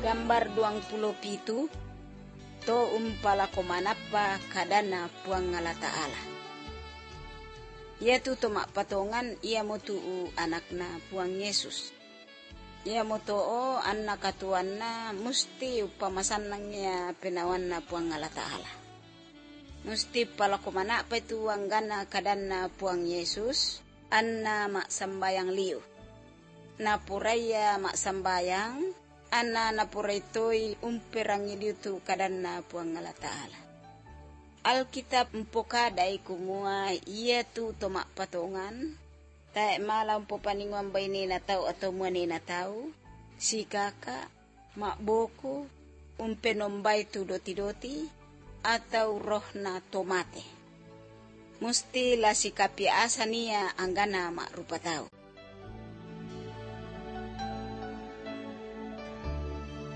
Gambar 27 to umpala komanapa kadana puang ngala ta'ala. Ia tu tomak patongan ia motu anakna puang Yesus. Ia moto anak katuanna musti upamasanangnya penawanna puang ngala ta'ala. Musti pala komanapa itu anggana kadana puang Yesus anna mak sambayang liu. Napuraya mak sambayang Ana napuraitoy umperangi diutu kadana puang ngala ta'ala. Alkitab empokaday kumua iya tu tomak patongan. Tae malam po paningwang bay na tao atau muani na tao. Si kaka, makboko, umpenombay tu doti-doti atau roh na tomate. Musti la si kapiasa niya anggana mak rupa tao.